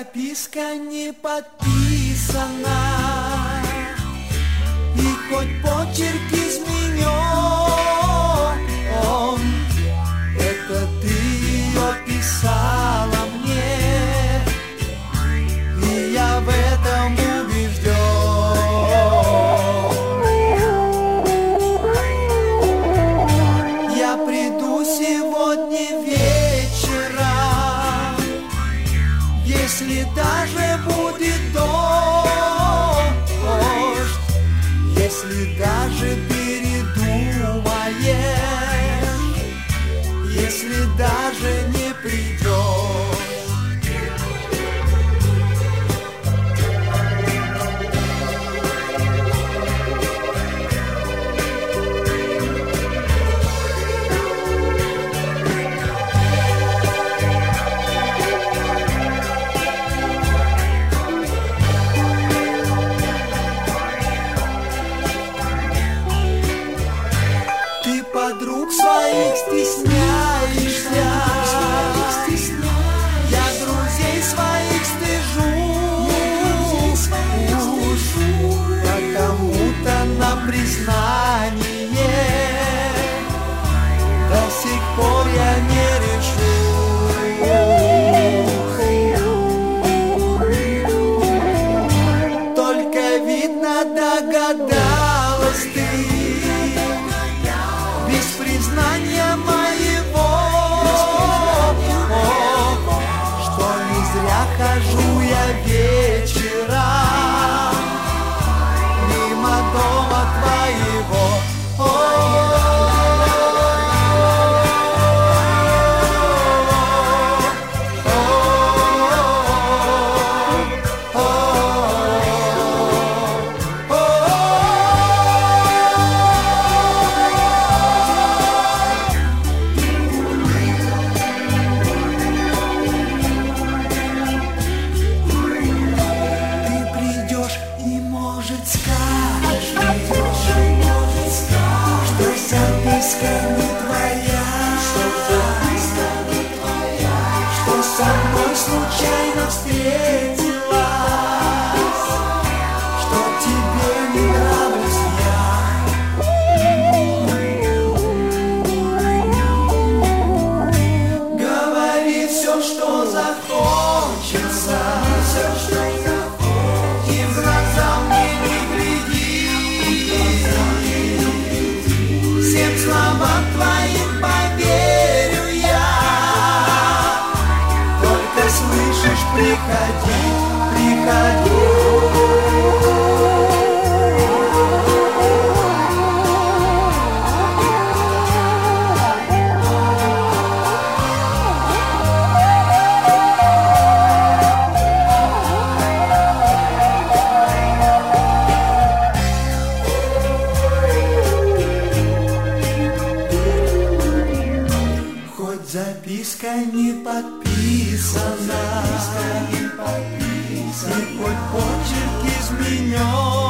записка не подписана, и хоть почерк изменен, это ты ее писала мне, и я в этом убежден. Я приду сегодня вечером, если даже будет дождь, если даже передумаешь, если даже не придешь. Подруг своих стесняешься, я друзей своих стыжусь, потому-то на признание до сих пор я не решу. Только видно догадалась ты без признания моего, что не зря хожу я вечером мимо дома твоего. Записка не твоя, что со мной случайно встретилась, что тебе не нравлюсь я. Говори все, что захочется, и в глаза мне не гляди. Всем словам твоим поверю я, только слышишь, приходи, приходи. Записка не подписана, и хоть почерк изменен,